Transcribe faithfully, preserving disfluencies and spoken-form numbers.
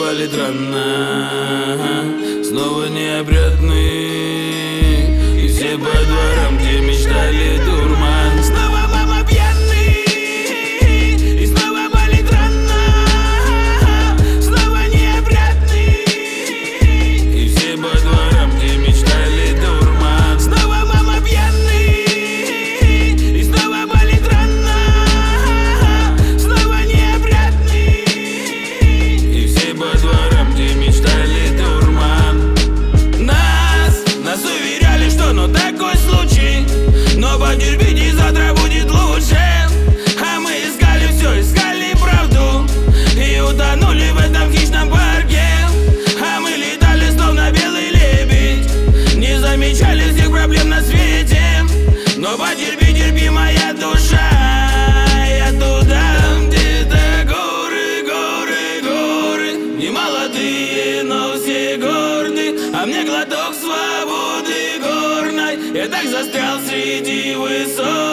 болит рана, снова неопрятный. И все по дворам, где мечтали дурман. Снова мама пьяный, и снова болит рана, снова неопрятный. И все по дворам, где мечтали дурман. Снова мама пьяный, и снова болит рана, снова неопрятный. И все по дворам, где мечтали дурман. Нас, нас уверяли, что ну такой случай, но потерпите, завтра будет лучше. А мы искали все, искали правду, и утонули в этом хищном парке. А мы летали, словно белый лебедь, не замечали всех проблем на свете. Но потерпи, терпи, моя душа, я туда, где-то горы, горы, горы. Не молодые, но все горды, а мне глоток свободы горной. Я так застрял среди высот.